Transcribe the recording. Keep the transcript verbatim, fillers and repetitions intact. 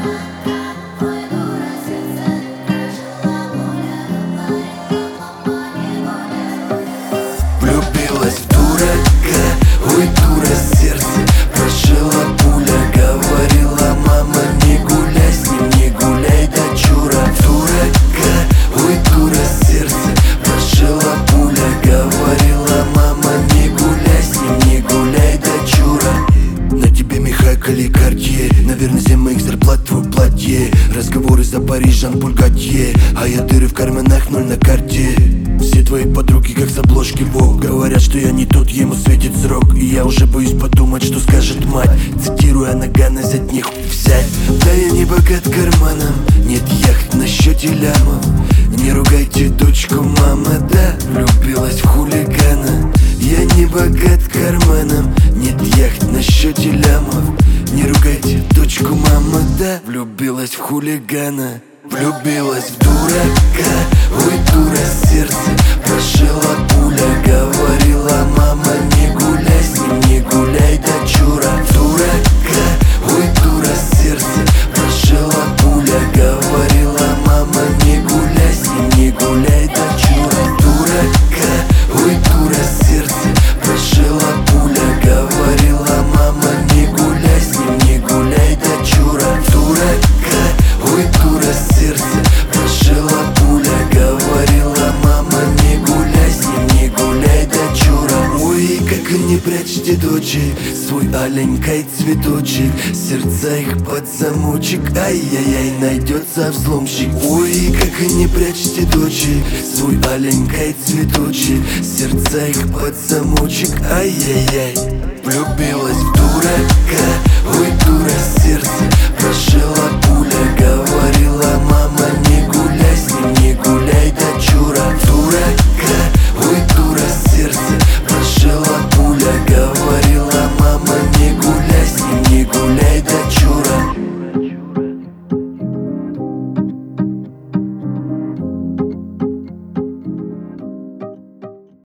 Влюбилась в дурака, ой, дура, сердце прошила пуля. Говорила мама, не гуляй с ним, не гуляй, дочура. Дурака, ой, дура, сердце прошила пуля. Говорила мама, не гуляй с ним, не гуляй, дочура. На тебе меха Картье, наверное, семь моих зарплат твой платье. Разговоры за Париж, Жан-Поль Готье, а я дыры в карманах, ноль на карте. Все твои подруги как с обложки Vogue говорят, что я не тот, ему светит срок. И я уже боюсь подумать, что скажет мать, цитируя Нагана, взять не хуй взять. Да я не богат карманом, нет яхт на счете лямов. Не ругайте дочку, мама, да, влюбилась в хулигана. Я не богат карманом, нет яхт на счете лямов. Не ругайте дочку, мама, да, влюбилась в хулигана. Влюбилась в дурака, ой, дура, сердце прошила пуля. Говорила мама, не гуляй с ним, не гуляй, дочура. Дурака, ой, дура, сердце прошила пуля. Говорила мама, не гуляй с ним, не гуляй, дочура. Дурака, ой, дура, сердце прошила пуля. Говорила мама, не гуляй с ним, не гуляй, дочура. Дурака, ой, дура, сердце прошила пуля. Говорила мама, не гуляй с ним, не гуляй, дочура. Ой, как не прячьте дочек, свой аленький цветочек. Сердца их под замочек, ай-яй-яй, найдется взломщик. Ой, как не прячьте дочек, свой аленький цветочек. Сердца их под замочек, ай-яй-яй. Влюбилась в дурака, ой, дура, сердце